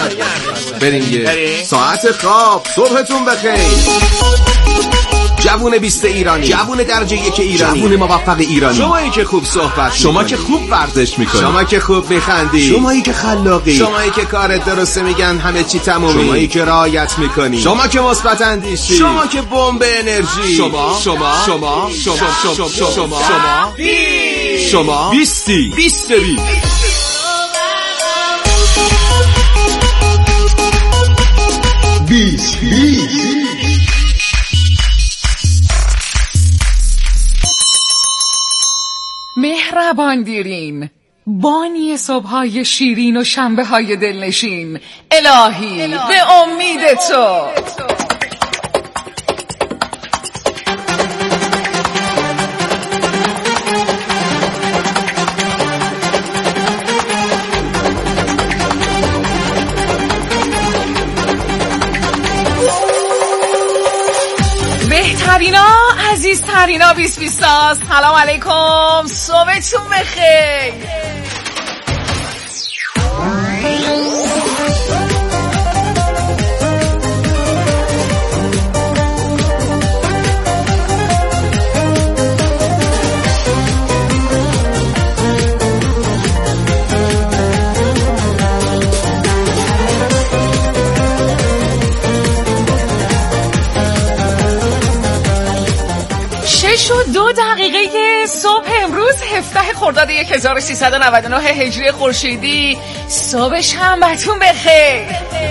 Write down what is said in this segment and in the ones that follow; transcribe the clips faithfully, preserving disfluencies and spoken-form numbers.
بریم یه ساعت خواب. صبحتون بخیر. جوون بیست ایرانی، جوون درجه یک ایرانی، جوون موفق ایرانی، شمایی که خوب صحبت، شما که خوب ورزش میکنی، شما که خوب میخندی، شمایی که خلاقی، شمایی که کارت درسته میگن همه چی تمومی، شمایی که رعایت میکنی، شما که مثبت اندیشی، شما که بمب انرژی، شما شما شما شما شما شما شما شما بیستی بیست بیست بیست بیست. مهربان دیرین، بانی صبح‌های شیرین و شنبه‌های دلنشین، الهی به امید تو. بهترینا، عزیزترینا، بیست بیستا، سلام علیکم، صبحتون بخیر. شش و دو دقیقه صبح امروز هفده خرداد هزار و سیصد و نود و نه هجری خورشیدی. صبح شنبهتون بخیر.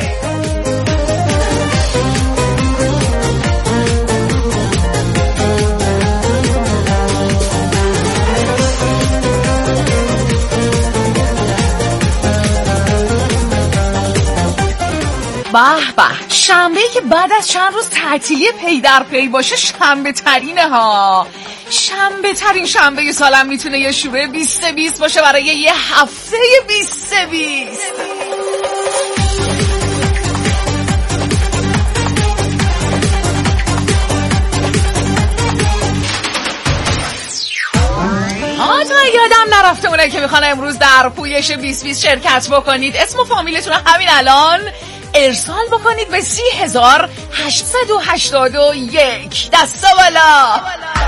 به به، شنبه که بعد از چند روز تعطیلی پی در پی باشه شنبه ترینه ها. شنبه ترین شنبه سالم میتونه یه شروع بیست بیست باشه برای یه هفته بیست بیست. آتون یادم نرفته اونه که میخوان امروز در پویش بیست بیست شرکت بکنید. اسم و فامیلتون همین الان ارسال بکنید به سی هزار هشتصد و هشتاد و یک. دستا بالا.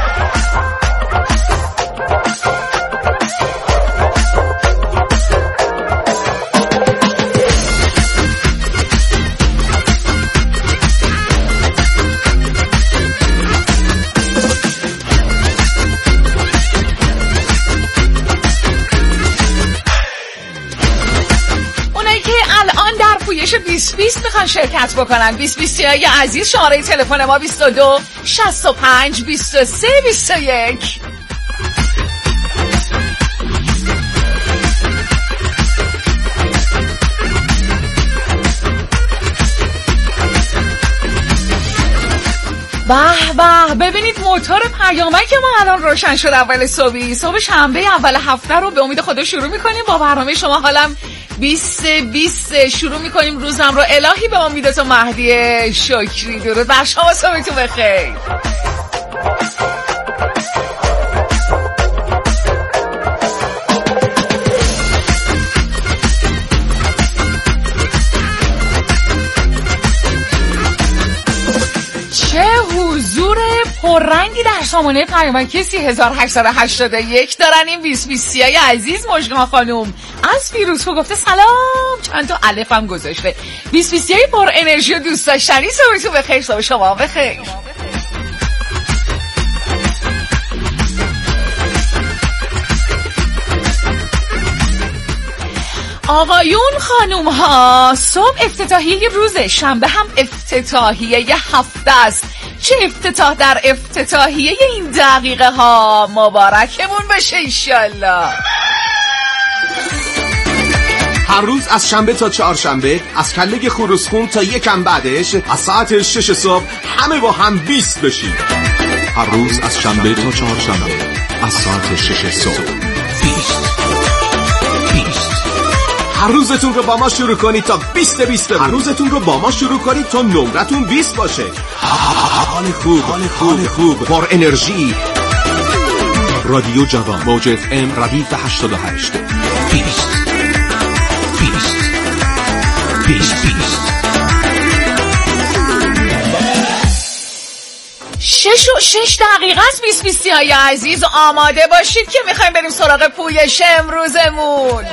بیست بیست میخوان شرکت بکنن. بیست بیست های عزیز، شماره تلفن ما بیست و دو شصت و پنج بیست و سه بیست و یک. به به، ببینید موتور پیامک ما الان روشن شد. اول صبحی، صبح شنبه اول هفته رو به امید خدا شروع میکنیم با برنامه شما. حالم بیست بیست شروع میکنیم روزم رو. الهی به امید تو، مهدی شکری. درود بر شما، صبحتون بخیر. چه حضور پررنگی در سامانه پیامکی سی هزار هشتصد و هشتاد و یک دارن این بیست بیست های عزیز. مژگان خانوم از فیروزکو گفته سلام، چند تا الف هم گذاشته. بیست بیست های پر انرژی و دوست داشتنی. صبحتون بخیر. صبح شما بخیر. آقایون خانوم ها، صبح افتتاحیه روز شنبه هم افتتاحیه ی هفته است. چه افتتاح در افتتاحیه این دقیقه ها. مبارکمون بشه انشالله. هر روز از شنبه تا چهارشنبه، از کله خروسخون تا یکم بعدش، از ساعت شش صبح همه با هم بیست بشید. هر روز از شنبه تا چهارشنبه از ساعت شش صبح بیست. هر روزتون رو با ما شروع کنید تا بیست بیست. هر روزتون رو با ما شروع کنید تا نمرتون بیست باشه. حال خوب، حال خوب، خوب، پر انرژی. رادیو جوان، موج اف ام ردیف هشتاد و هشت. بیست بیست بیست بیست. شش و شش دقیقه است. بیست بیستی های عزیز آماده باشید که میخوایم بریم سراغ پویش امروزمون.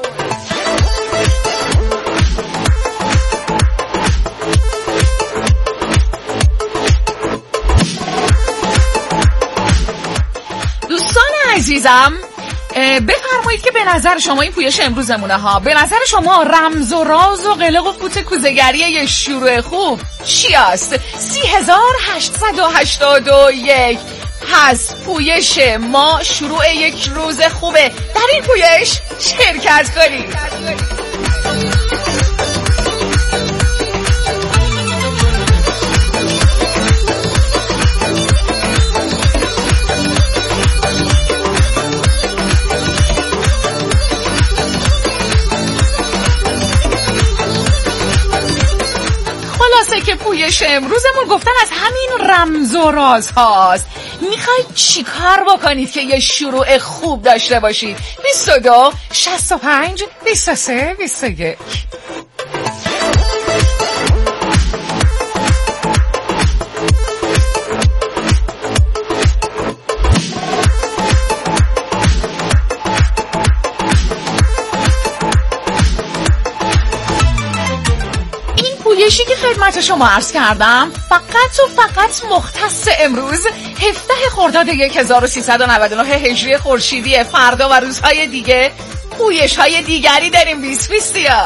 دوستان عزیزم بفرمایید که به نظر شما این پویش امروزمونه ها، به نظر شما رمز و راز و قلق و فوت کوزه‌گری یه شروع خوب چی است؟ سی هزار هشتصد و هشتاد و یک. پس پویش ما شروع یک روز خوبه. در این پویش شرکت کنید. که پویش امروزمون گفتن از همین رمز و راز هاست. میخواید چی کار بکنید که یه شروع خوب داشته باشید؟ بیست و دو شصت و پنج بیست و سه بیست و یک. پویشی که خدمت شما عرض کردم فقط و فقط مختص امروز هفده خرداد هزار و سیصد و نود و نه هجری خورشیدی. فردا و روزهای دیگه پویش های دیگری داریم. بیست بیستی ها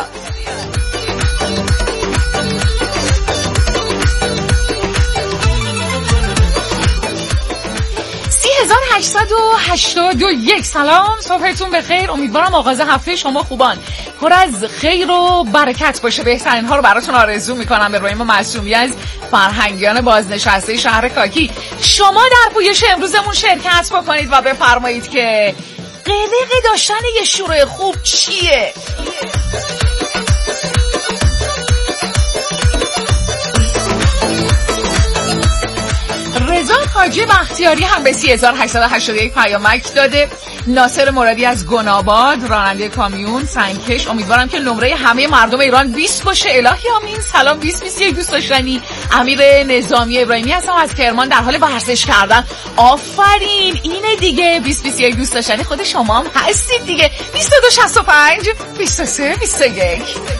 سی هزار هشتصد و هشتاد و یک. سلام، صبحتون بخیر. امیدوارم آغاز هفته شما خوبان پر از خیر و برکت باشه. بهترین ها رو براتون آرزو میکنم. ابراهیم معصومی از فرهنگیان بازنشسته شهر کاکی. شما در پویش امروزمون شرکت بکنید و بفرمایید که قلق داشتن یه شروع خوب چیه؟ رضا حاجی بختیاری هم به سی هزار هشتصد و هشتاد و یک پیامک داده. ناصر مرادی از گناباد، راننده کامیون سنگکش. امیدوارم که نمره همه مردم ایران بیست باشه. الهی آمین. سلام بیست بیست یک دوست داشتنی. امیر نظامی ابراهیمی هستم از کرمان در حال ورزش کردن. آفرین، اینه دیگه. بیست بیست یک دوست داشتنی خود شما هم هستید دیگه. بیست و دو شصت و پنج بیست و سه بیست و یک.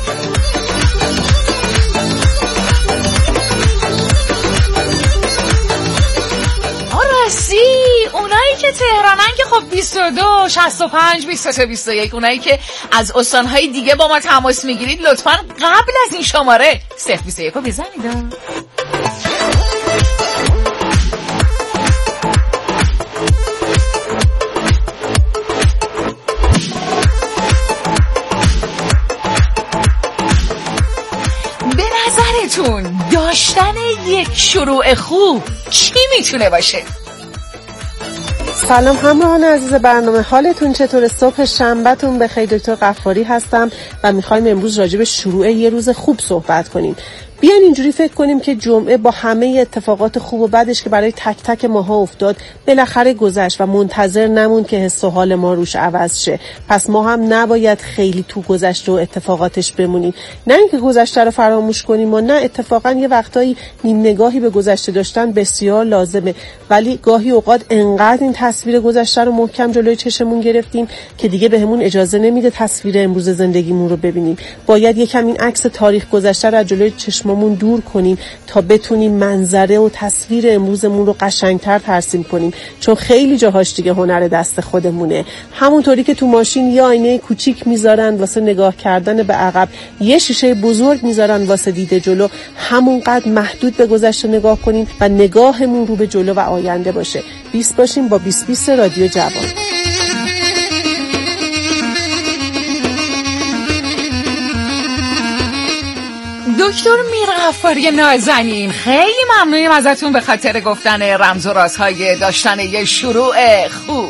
سی اونایی که تهرانن که خب بیست و دو شصت و پنج بیست و سه بیست و یک. اونایی که از استانهای دیگه با ما تماس میگیرید لطفاً قبل از این شماره صفر بیست و یک رو بزنید. به نظرتون داشتن یک شروع خوب چی میتونه باشه؟ سلام همراهان عزیز برنامه، حالتون چطوره؟ صبح شنبهتون بخیر. دکتر غفاری هستم و میخوایم امروز راجع به شروع یه روز خوب صحبت کنیم. بیاین اینجوری فکر کنیم که جمعه با همه اتفاقات خوب و بدش که برای تک تک ماها افتاد بالاخره گذشت و منتظر نمون که حس و حال ما روش عوض شه. پس ما هم نباید خیلی تو گذشته و اتفاقاتش بمونیم، نه اینکه گذشته رو فراموش کنیم و نه اتفاقا یه وقتایی نیم نگاهی به گذشته داشتن بسیار لازمه، ولی گاهی اوقات انقدر این تصویر گذشته رو محکم جلوی چشمون گرفتیم که دیگه بهمون اجازه نمیده تصویر امروز زندگیمون رو ببینیم. باید یکم این عکس تاریخ گذشته رو از جلوی چشممون دور کنیم تا بتونیم منظره و تصویر امروزمون رو قشنگتر ترسیم کنیم، چون خیلی جاهاش دیگه هنر دست خودمونه. همونطوری که تو ماشین یه آینه کوچیک میذارن واسه نگاه کردن به عقب، یه شیشه بزرگ میذارن واسه دید جلو، همونقدر محدود به گذشته نگاه کنیم و نگاهمون رو به جلو و آینده باشه. بیست باشیم با بیست بیست رادیو جوان. دکتر میرغفاری نازنین، خیلی ممنونیم ازتون به خاطر گفتن رمز و رازهای داشتن یه شروع خوب.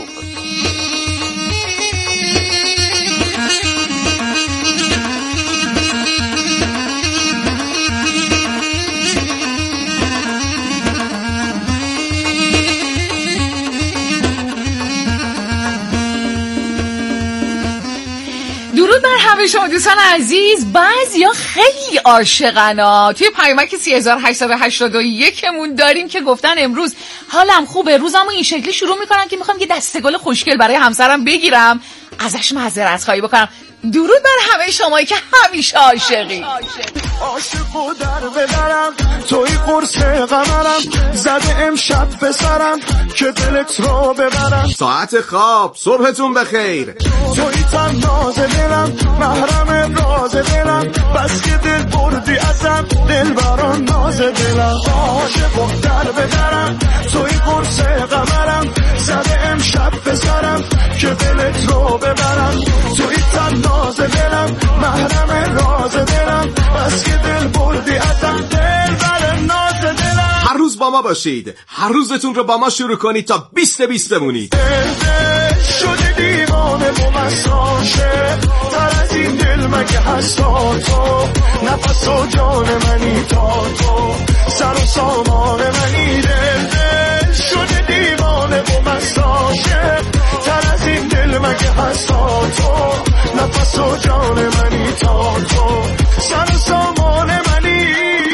درود بر همه شما دوستان عزیز. بعضیا خیلی عاشقنا. توی پیامک سه هزار و هشتصد و هشتاد و یک مون داریم که گفتن امروز حالم خوبه، روزمو این شکلی شروع میکنم که میخوام یه دسته گل خوشگل برای همسرم بگیرم، ازش معذرت خواهی بکنم. درود بر همه شمایی که همیشه عاشقی. عاشقو در ببرم توی قرص قمرم، زده امشب به سرم که دلت رو ببرم. ساعت خواب صبحتون بخیر. توی تناز دلم محرم راز دلم، بس که دل بردی ازم دل بران ناز دلم. عاشقو در ببرم توی قرص قمرم، زده امشب به سرم که دلت رو ببرم. توی تناز دلم محرم راز دلم، بس که دل بردی ازم دل بر ناز دلم. هر روز با ما باشید، هر روزتون رو با ما شروع کنید تا بیست بیست بمونید. شده دیوانه و مساشه، تر از این دل مگه هستا تو، نفس و جان منی تا تو، سر و سامان منی. دل شده دیوانه و مساشه، تر از این دل مگه هستا تو، نفس و جان منی تا تو، سر و سامان منی.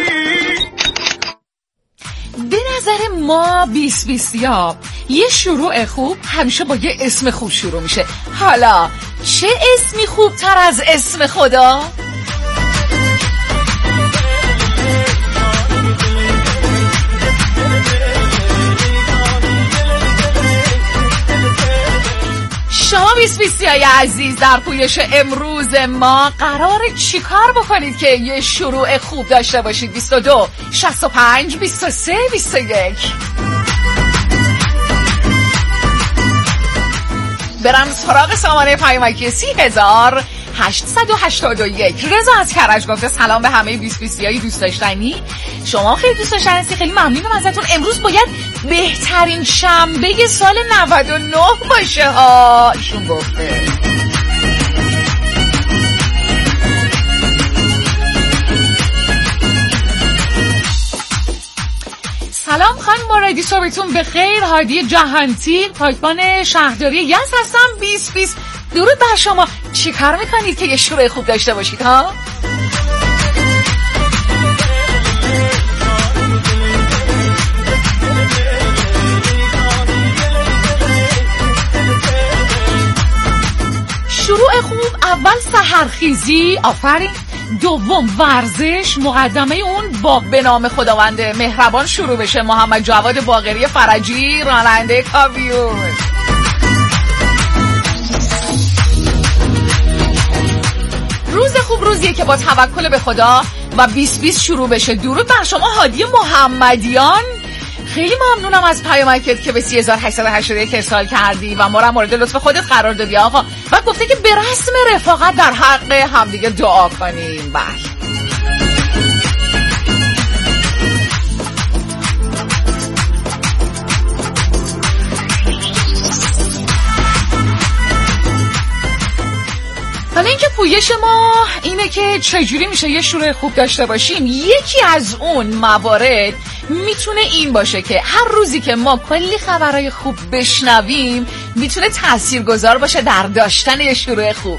به نظر ما بیست بیستیا یه شروع خوب همیشه با یه اسم خوب شروع میشه. حالا چه اسمی خوب تر از اسم خدا؟ شما بیست بیستیای عزیز در پویش امروز ما قرار چی کار بکنید که یه شروع خوب داشته باشید؟ بیست و دو شصت و پنج بیست و سه بیست و یک. برم سراغ سامانه پیامکی سی هزار هشتصد و هشتاد و یک. رضا از کرج گفته سلام به همه بیست بیستیای دوست داشتنی. شما خیلی دوست داشتنی هستی، خیلی ممنونم ازتون. امروز باید بهترین شنبه سال نود و نه باشه ها، ایشون گفته. سلام خانم مرادی، صبحتون بخیر. هادی جهانتی پاکبان شهرداری یزد هستم. بیست بیست درود بر شما. چی کار میکنید که یه شروع خوب داشته باشید ها؟ شروع خوب اول سحرخیزی، آفرین. دوم ورزش، مقدمه اون با به نام خداوند مهربان شروع بشه. محمد جواد باقری فرجی، راننده کامیون. روز خوب روزیه که با توکل به خدا و بیست بیست شروع بشه. درود بر شما هادی محمدیان. خیلی ممنونم از پیامکت که به سی هزار و هشتصد و هشتاد و یک ارسال کردی و ما را مورد لطف خودت قرار دادی آقا، و گفته که به رسم رفاقت در حق همدیگه دعا کنیم. بله حالا اینکه پویش ما اینه که چجوری میشه یه شروع خوب داشته باشیم. یکی از اون موارد میتونه این باشه که هر روزی که ما کلی خبرهای خوب بشنویم میتونه تاثیرگذار باشه در داشتن یه شروع خوب.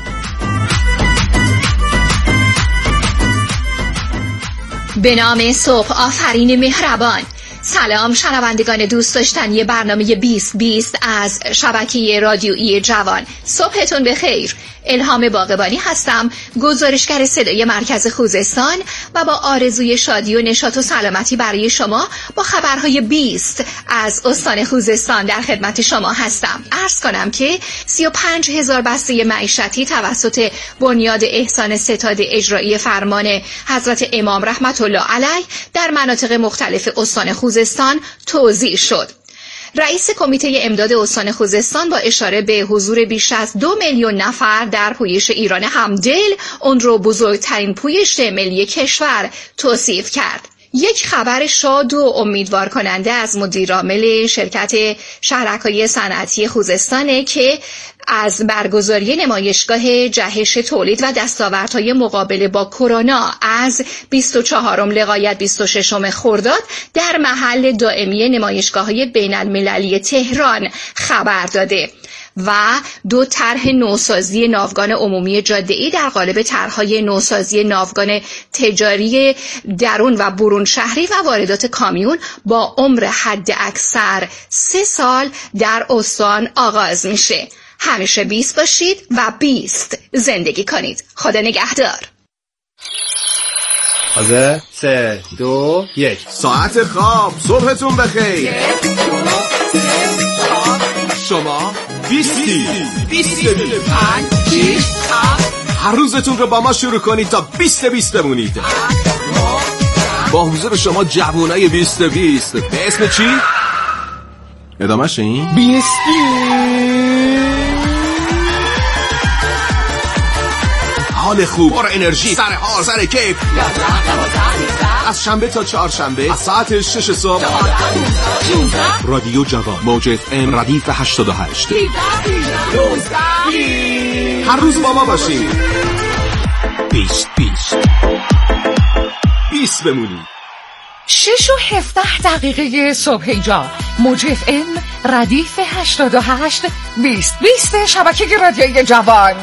به نام صبح آفرین مهربان. سلام شنوندگان دوست داشتنی برنامه بیست بیست از شبکه رادیویی جوان، صبحتون بخیر. الهام باقبانی هستم، گزارشگر صدای مرکز خوزستان و با آرزوی شادی و نشاط و سلامتی برای شما با خبرهای بیست از استان خوزستان در خدمت شما هستم. عرض کنم که سی و پنج هزار بسته معیشتی توسط بنیاد احسان ستاد اجرایی فرمان حضرت امام رحمت الله علیه در مناطق مختلف استان خوزستان توزیع شد. رئیس کمیته امداد استان خوزستان با اشاره به حضور بیش از دو میلیون نفر در پویش ایران همدل، اون رو بزرگترین پویش ملی کشور توصیف کرد. یک خبر شاد و امیدوار کننده از مدیرعامل شرکت شهرک‌های صنعتی خوزستانه که از برگزاری نمایشگاه جهش تولید و دستاوردهای مقابله با کرونا از بیست و چهارم لغایت بیست و ششم خرداد در محل دائمی نمایشگاه‌های بین‌المللی تهران خبر داده. و دو طرح نوسازی ناوگان عمومی جاده‌ای در قالب طرح‌های نوسازی ناوگان تجاری درون و برون شهری و واردات کامیون با عمر حد اکثر سه سال در استان آغاز میشه. همیشه بیست باشید و بیست زندگی کنید. خدا نگهدار. حاضر؟ سه دو یک. ساعت خواب صبحتون بخیر. شما بیستی بیست هر روزتون رو با ما شروع کنید تا بیست بیست بمونید. با حضور شما جوانای بیست بیست. به اسم چی؟ ادامه شین؟ بیستی. حال خوب، پر انرژی، سر حال، سر کیف. از شنبه تا چهارشنبه از ساعت شش صبح رادیو جوان موج اف ام ردیف هشتاد و هشت. هر روز با ما باشین. بیست بیست بیست بمونید. شش و هفده دقیقه صبح اینجا موج اف ام ردیف هشتاد و هشت بیست بیست شبکه رادیویی جوان.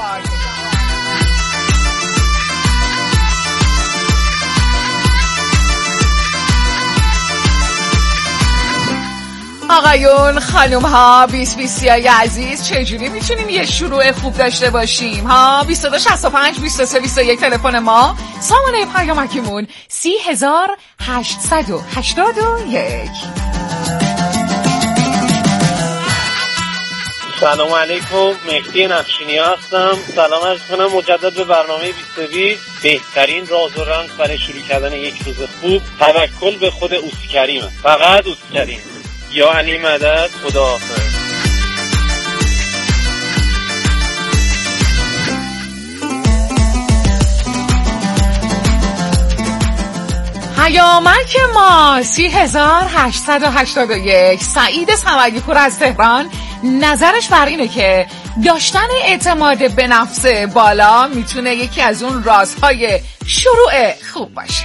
آقایون خانوم ها بیست بیستی های عزیز چجوری میتونیم یه شروع خوب داشته باشیم ها؟ بیست و دو شصت و پنج بیست و سه بیست و یک تلفن ما. سامانه پیامکمون سی هزار هشتصد و هشتاد و یک. سلام علیکم، مهدی نقشینی هستم. سلام عرض کنم مجدد به برنامه بیست و بیست. بهترین راز و رمز برای شروع کردن یک روز خوب توکل به خود اوست کریمه. فقط اوست کریم. یا علی مدد. خداحافظ. پیامک ما سی هزار هشتصد و هشتاد و یک. سعید سمگی پور از تهران نظرش بر اینه که داشتن اعتماد به نفس بالا میتونه یکی از اون رازهای شروع خوب باشه.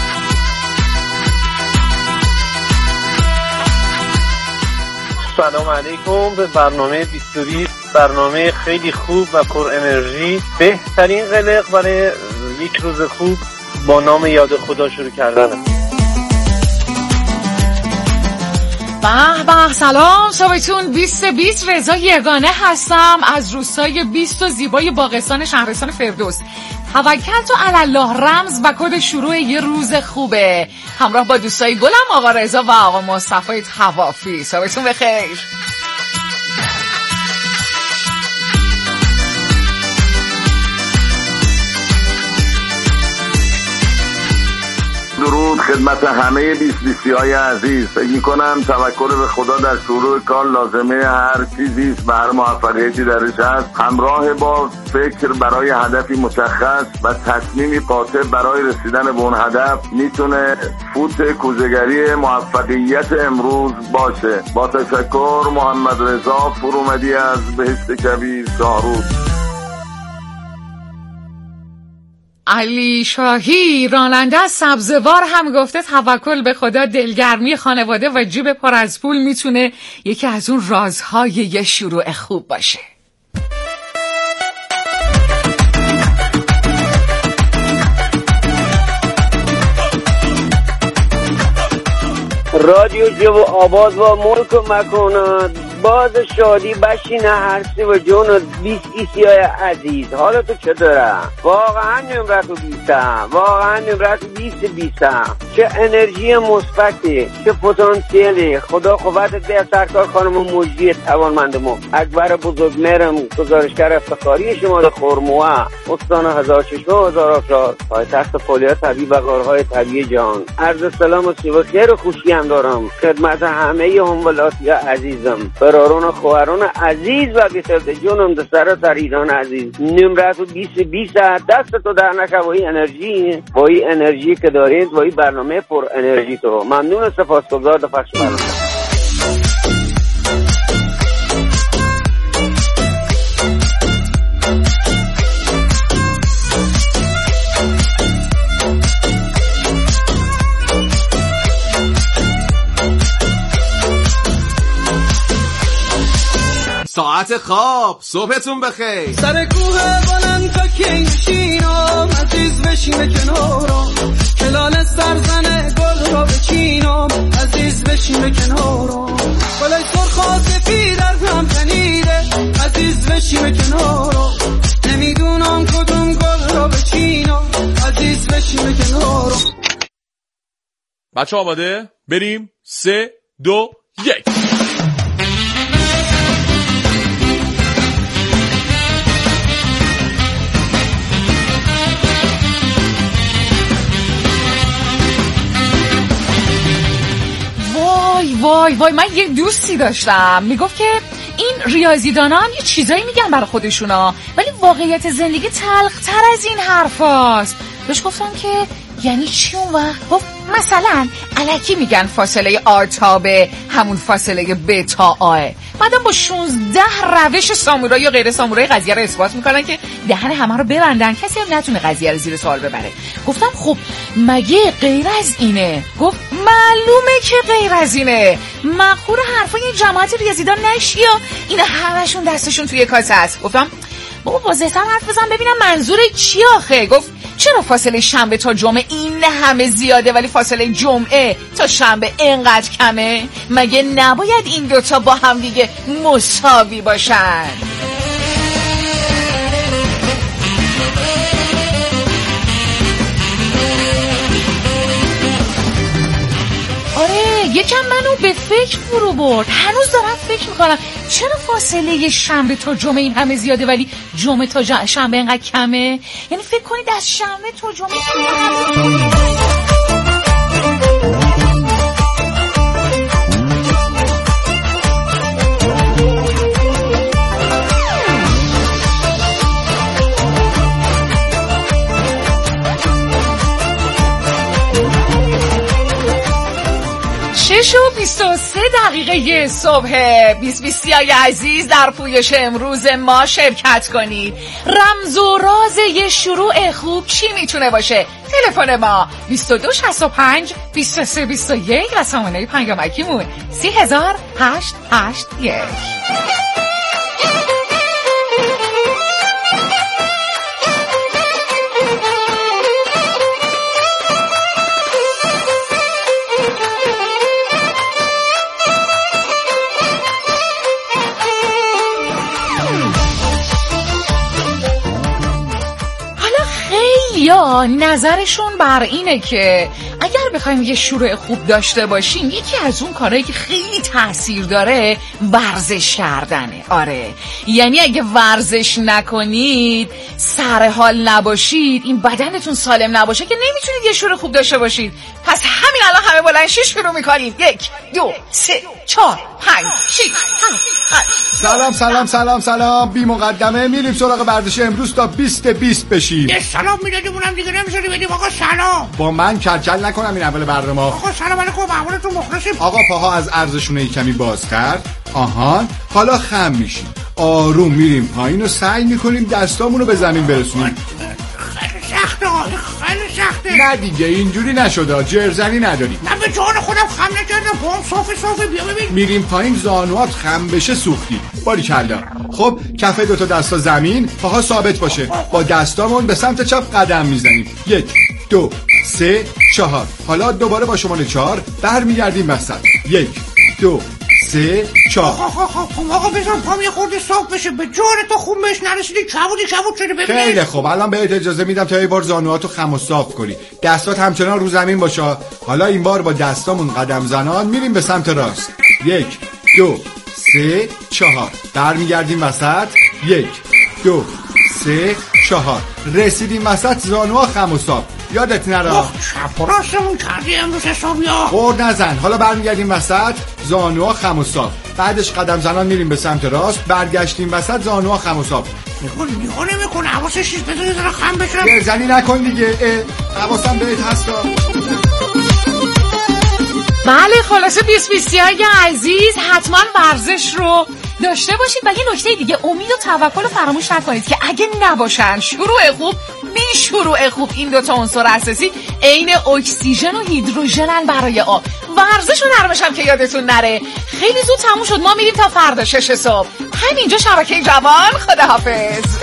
سلام علیکم به برنامه بیست و بیست. برنامه خیلی خوب و پر انرژی. بهترین قلق برای یک روز خوب با نام یاد خدا شروع کردن. به به سلام صبحتون بیست بیست. رضا یگانه هستم از روستای بیست و زیبای باغستان شهرستان فردوس. توکل تو الله رمز و کد شروع یه روز خوبه. همراه با دوستای گلم آقا رضا و آقا مصطفی توافی. صبحتون بخیر. درود خدمت همه بیست بیستی های عزیز. فکر میکنم توکل به خدا در شروع کار لازمه هر چیزی است و هر موفقیتی درش هست، همراه با فکر برای هدفی مشخص و تصمیمی قاطع برای رسیدن به اون هدف میتونه فوت کوزه‌گری موفقیت امروز باشه. با تشکر، محمد رضا فرومدی از بهشت کبیر شاهرود. علی شاهی راننده از سبزوار هم گفته توکل به خدا دلگرمی خانواده و جیب پر از پول میتونه یکی از اون رازهای یه شروع خوب باشه. رادیو جو آباد و ملک و مکانات باز شادی بشینه هرسی و جون بیست ایسی های عزیز. حالا تو چطوره؟ واقعا نمرت و بیستم، واقعا نمرت و بیست بیستم. چه انرژی مثبتی، چه پتانسیلی. خدا قوتت به سرکار خانم مجدی توانمندمو اکبر بزرگ مهرم گزارشگر افتخاری شمال خرموه استان هزار چشمه و هزار افراد پایتخت فولیات طبیعی و غارهای طبیعی جهان. عرض سلام و سیب خیر و خوشی هم دارم خدمت همه همولاتی عزیزم، برارون خواهران عزیز و بیخرد جونم در سر ایران عزیز. نمرت و بیست بیست دست تو در نکه با این انرژی، با این انرژی که دارید، با این برنامه پر انرژی تو. ممنون، سپاسگزار در پخش برنامه. ساعت خواب صبحتون بخیر. سر کوه بلند تا کینشینم عزیز بشین کنارم کلال سرزنه گل را بچینم عزیز بشین کنارم گلای سرخ سفید از هم تنیده عزیز بشین کنارم نمیدونم کدوم گل را بچینم عزیز بشین کنارم. بچه آماده؟ بریم. سه دو یک. وای وای وای من یه دوستی داشتم میگفت که این ریاضیدانا هم یه چیزایی میگن برای خودشونا ولی واقعیت زندگی تلختر از این حرفاست. بهش گفتم که یعنی چی اون وقت؟ گفت مثلا الکی میگن فاصله آ تا ب همون فاصله ب تا آه. بعدم با شانزده روش سامورایی یا غیر سامورایی قضیه رو اثبات میکنن که دهن همه رو ببندن کسی هم نتونه قضیه رو زیر سوال ببره. گفتم خب مگه غیر از اینه؟ گفت معلومه که غیر از اینه. مخور حرفای این جماعت ریاضیدان نشی یا اینا همشون دستشون توی کاسه است. گفتم بابا واضح‌تر حرف بزن ببینم منظور چی آخه. گفت چرا فاصله شنبه تا جمعه این همه زیاده ولی فاصله جمعه تا شنبه اینقدر کمه؟ مگه نباید این دوتا با هم دیگه مساوی باشن؟ آره یکم منو به فکر فرو برد. هنوز دارم فکر میکنم چرا فاصله شنبه تا جمعه این همه زیاده ولی جمعه تا ج... شنبه اینقدر کمه؟ یعنی فکر کنید از شنبه تا جمعه شش و بیست و سه دقیقه صبح. بیست بیستی های عزیز در پویش امروز ما شرکت کنید. رمز و راز یه شروع خوب چی میتونه باشه؟ تلفن ما بیست و دو شصت و پنج بیست و سه بیست و یک و سامانه پیامکیمون سی هزار هشت هشت یک. یا نظرشون بر اینه که اگر بخوایم یه شروع خوب داشته باشیم یکی از اون کارهایی که خیلی تاثیر داره ورزش کردنه. آره یعنی اگه ورزش نکنید سر حال نباشید این بدنتون سالم نباشه که نمیتونید یه شروع خوب داشته باشید. پس همین الان همه بلند شید شروع میکنیم. یک دو سه چهار پنج شش هفت هشت. سلام سلام سلام سلام. بی مقدمه میریم سراغ ورزش امروز تا بیست بیست بشیم. یه سلام میدادیمونم دیگه نمیذاری بدیم. آقا سلام. با من کلکل نکنم این اول برنامه. آقا سلام علیکم احوالتون مخلصیم. آقا پاها از عرضشونه کمی باز کرد. آهان حالا خم میشیم آروم میریم پایین و سعی میکنیم دستامونو به زمین برسونیم. خیلی سخته خیلی سخته. نه دیگه اینجوری نشده جرزنی نداریم. من به جان خودم خم نکردم پاهم صافه صافه. بیا ببین میریم پایین زانوات خم بشه سوختی. باریکلا. خب کف دوتا دستا زمین پاها ثابت باشه. با دستامون به سمت چپ قدم میزنیم. یک دو سه چهار. حالا دوباره با شماره چهار برمیگردیم وسط. یک دو سه چهار. آقا آقا آقا بزن پام یه خورده صاف بشه. به جان تو خوب بهش نرسیدی کبودی کبود شده. ببین خیلی خوب الان بهت اجازه میدم تا یه بار زانواتو خم و صاف کنی. دستات همچنان رو زمین باشه. حالا این بار با دستامون قدم زنان میریم به سمت راست. یک دو سه چهار. برمیگردیم وسط. یک دو سه چهار. رسیدیم وسط زانوها خم و صاف. یادت نره چپ و راستمون کردی امروز حسابیا. خورد نزن. حالا برمیگردیم وسط زانوها خم و صاف. بعدش قدم زنان میریم به سمت راست. برگشتیم وسط زانوها خم و صاف. نگاه نگاه نمی‌کن حواسش نیست. بذار یه خم بشم. گرزنی نکن دیگه. حواسم بهت هستا. بله خلاصه بیست بیستی های عزیز حتما ورزش رو داشته باشید و یه نکته دیگه امید و توکل رو فراموش نکنید که اگه نباشن شروع خوب بی شروع خوب این دوتا عنصر اساسی عین اکسیژن و هیدروژنن برای آب ورزش و نرمشم که یادتون نره. خیلی زود تموم شد، ما میریم تا فردا شش صبح همینجا شبکه جوان. خداحافظ.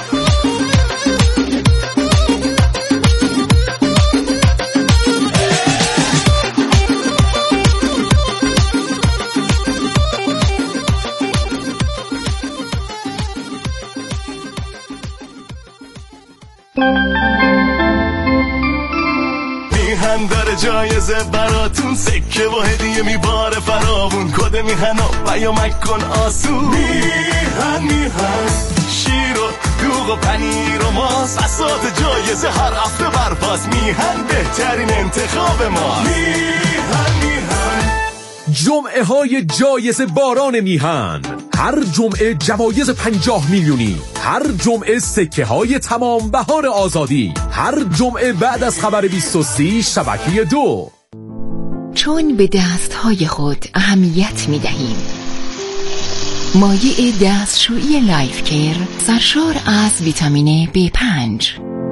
میهن داره جایزه براتون، سکه و هدیه میباره فراوون، کد میهن و پیامک کن آسون. میهن میهن شیر و دوغ و پنیر و ماست، بساط جایزه هر هفته برپاس. میهن بهترین انتخاب ما. میهن میهن جمعه های جایزه باران میهن، هر جمعه جوایز پنجاه میلیونی، هر جمعه سکه های تمام بهار آزادی، هر جمعه بعد از خبر بیست و سه شبکه دو. چون به دستهای خود اهمیت می دهیم، مایع دستشویی لایف کیر سرشار از ویتامین بی پنج.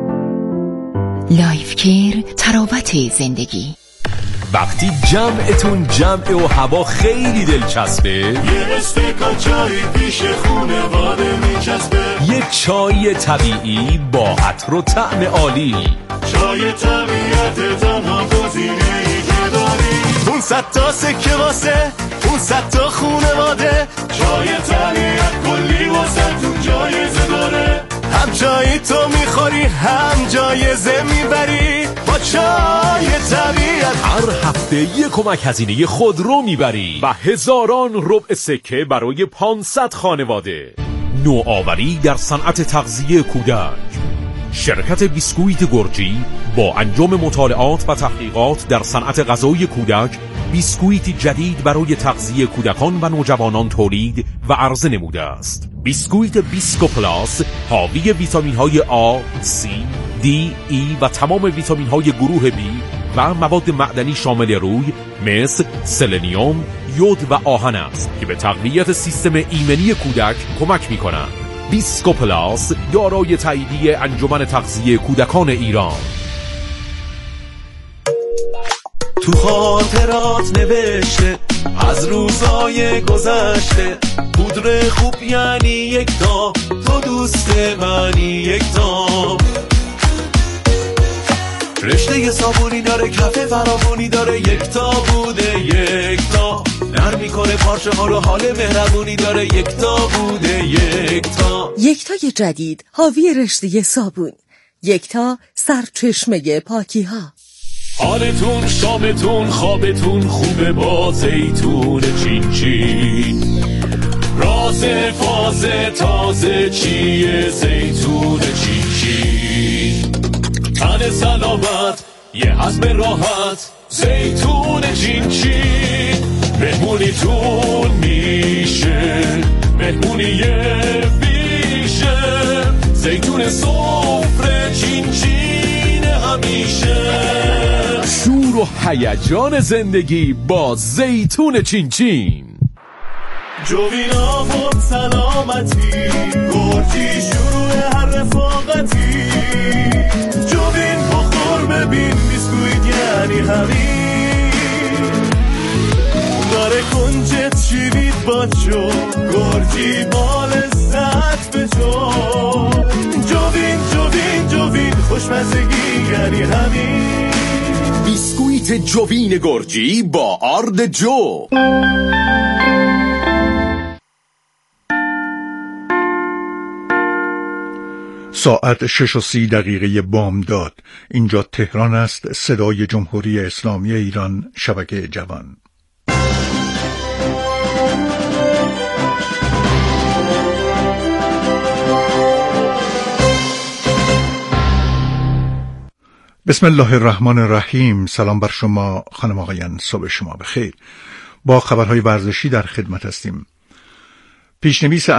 لایف کیر، تراوت زندگی. وقتی جمعتون جمعه و هوا خیلی دلچسبه، یه استکان چای پیش خونواده میچسبه، یک چای طبیعی با عطر و طعم عالی. چای طبیعت تنها گزینه‌ای که داری، اون صد تا سکه واسه اون صد تا خونواده. چای طبیعت کلی واسه تون جایزه داره، هم جایی تو میخوری هم جایزه میبری با چای طبیعت. هر هفته یک کمک هزینه خودرو میبری و هزاران ربع سکه برای پانصد خانواده. نوآوری در صنعت تغذیه کودک. شرکت بیسکویت گرجی با انجام مطالعات و تحقیقات در صنعت غذای کودک بیسکویت جدید برای تغذیه کودکان و نوجوانان تولید و عرضه نموده است. بیسکویت بیسکو پلاس حاوی ویتامین های آ، سی، دی، ای و تمام ویتامین های گروه بی و مواد معدنی شامل روی مثل سلنیوم، یود و آهن است که به تقویت سیستم ایمنی کودک کمک می کنند. بیسکو پلاس دارای تاییدیه انجمن تغذیه کودکان ایران. تو خاطرات نوشته از روزای گذشته، پودر خوب یعنی یک تا، تو دوست منی یک تا. رشته صابونی داره، کف فراوانی داره، یک تا بوده یک تا. نرم میکنه پارچه ها رو، حال مهربونی داره، یک تا بوده یک تا. یکتای جدید حاوی رشته صابون، یکتا سرچشمه پاکی ها. حالتون شامتون خوابتون خوبه با زیتون چین چین. راز فاز تازه چیه زیتون چین چین. تن سلامت یه حزم راحت زیتون چین چین. مهمونیتون میشه مهمونی بیشه، زیتون سفره چین چین همیشه. شور و هیجان زندگی با زیتون چین چین. جوینا خود سلامتی، گرجی شروع هر رفاقتی. جوین بخور ببین بیسکویت یعنی همین، داره کنجت شیرید با چو، گرجی با لذت به جو. جوین جوین جوین خوشمزگی یعنی همین. بیسکویت جوین گرجی با آرد جو. ساعت شش و سی دقیقه بامداد. اینجا تهران است، صدای جمهوری اسلامی ایران، شبکه جوان. بسم الله الرحمن الرحیم. سلام بر شما خانم آقایان، صبح شما بخیر. با خبرهای ورزشی در خدمت هستیم. پیشنویس